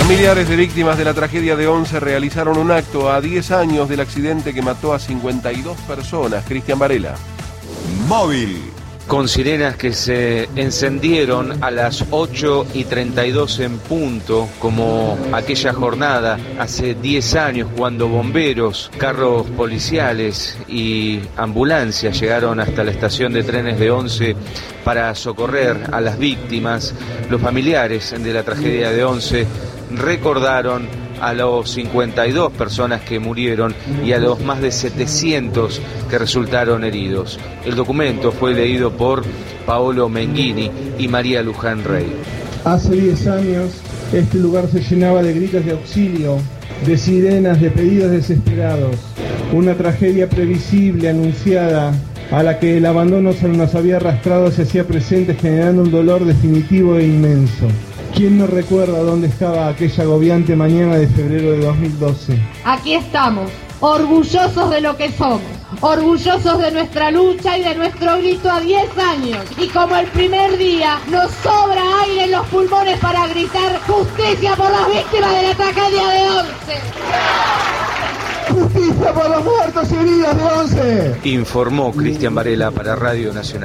Familiares de víctimas de la tragedia de Once realizaron un acto a 10 años del accidente que mató a 52 personas. Cristian Varela. Móvil. Con sirenas que se encendieron a las 8:32 en punto, como aquella jornada hace 10 años cuando bomberos, carros policiales y ambulancias llegaron hasta la estación de trenes de Once para socorrer a las víctimas. Los familiares de la tragedia de Once recordaron a los 52 personas que murieron y a los más de 700 que resultaron heridos. El documento fue leído por Paolo Menghini y María Luján Rey. Hace 10 años este lugar se llenaba de gritos de auxilio, de sirenas, de pedidos desesperados. Una tragedia previsible, anunciada, a la que el abandono nos había arrastrado se hacía presente, generando un dolor definitivo e inmenso. ¿Quién no recuerda dónde estaba aquella agobiante mañana de febrero de 2012? Aquí estamos, orgullosos de lo que somos, orgullosos de nuestra lucha y de nuestro grito a 10 años. Y como el primer día, nos sobra aire en los pulmones para gritar justicia por las víctimas de la tragedia de Once. ¡Justicia por los muertos y heridos de Once! Informó Cristian Varela para Radio Nacional.